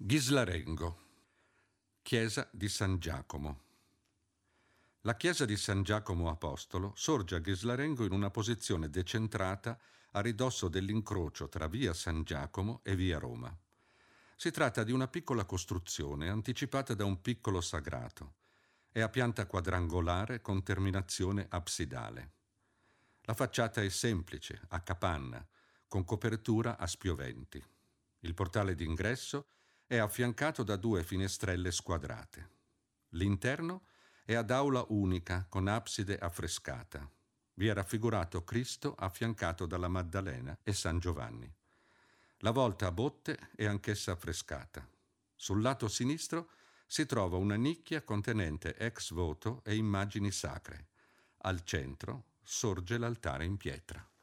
Ghislarengo, chiesa di San Giacomo. La chiesa di San Giacomo Apostolo sorge a Ghislarengo in una posizione decentrata a ridosso dell'incrocio tra via San Giacomo e via Roma. Si tratta di una piccola costruzione anticipata da un piccolo sagrato. È a pianta quadrangolare con terminazione absidale. La facciata è semplice, a capanna, con copertura a spioventi. Il portale d'ingresso è affiancato da 2 finestrelle squadrate. L'interno è ad aula unica con abside affrescata. Vi è raffigurato Cristo affiancato dalla Maddalena e San Giovanni. La volta a botte è anch'essa affrescata. Sul lato sinistro si trova una nicchia contenente ex voto e immagini sacre. Al centro sorge l'altare in pietra.